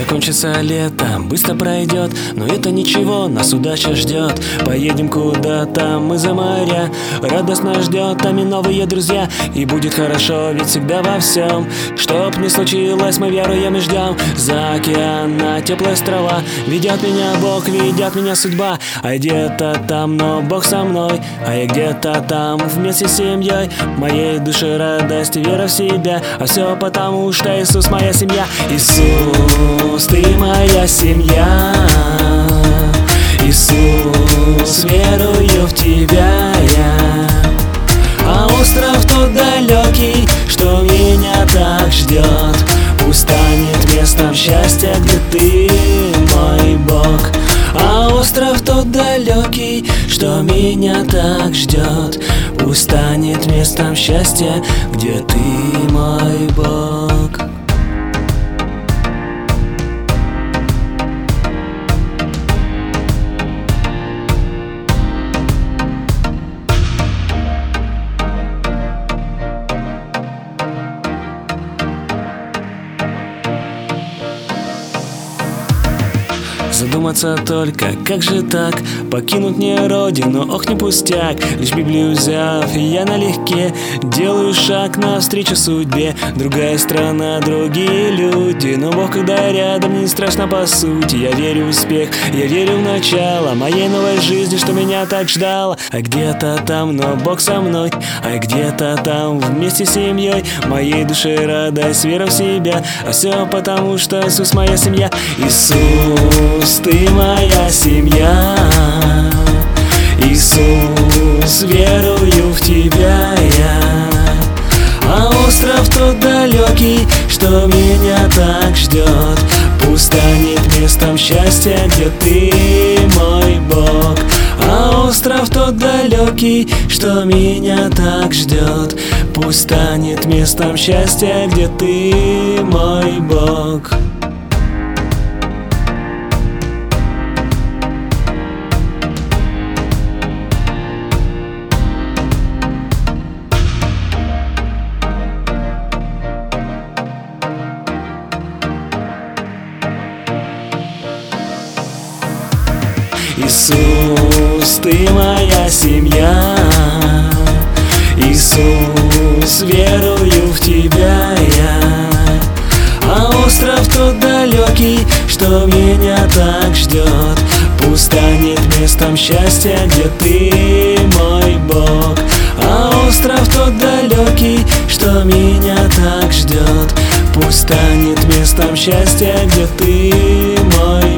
Закончится лето, быстро пройдет, но это ничего, нас удача ждет. Поедем куда-то мы за моря, радостно ждет там и новые друзья. И будет хорошо, ведь всегда во всем, чтоб не случилось, мы веруем и ждем. За океана теплые острова, ведет меня Бог, ведет меня судьба. А я где-то там, но Бог со мной, а я где-то там вместе с семьей. Моей душе радость и вера в себя, а все потому, что Иисус моя семья. Иисус, ты моя семья. Иисус, верую в тебя я. А остров тот далекий, что меня так ждет, пусть станет местом счастья, где ты мой Бог. А остров тот далекий, что меня так ждет, пусть станет местом счастья, где ты мой Бог. Задуматься только, как же так покинуть мне родину, ох не пустяк. Лишь Библию взяв, и я налегке делаю шаг навстречу судьбе. Другая страна, другие люди, но Бог, когда рядом, не страшно по сути. Я верю в успех, я верю в начало моей новой жизни, что меня так ждало. А где-то там, но Бог со мной, а где-то там вместе с семьей. Моей душе радость, вера в себя, а все потому, что Иисус моя семья. Иисус, ты моя семья. Иисус, верую в тебя я. А остров тот далекий, что меня так ждет, пусть станет местом счастья, где ты мой Бог. А остров тот далекий, что меня так ждет, пусть станет местом счастья, где ты мой Бог. Иисус, ты моя семья. Иисус, верую в тебя я. А остров тот далекий, что меня так ждет, пусть станет местом счастья, где ты мой Бог. А остров тот далекий, что меня так ждет, пусть станет местом счастья, где ты мой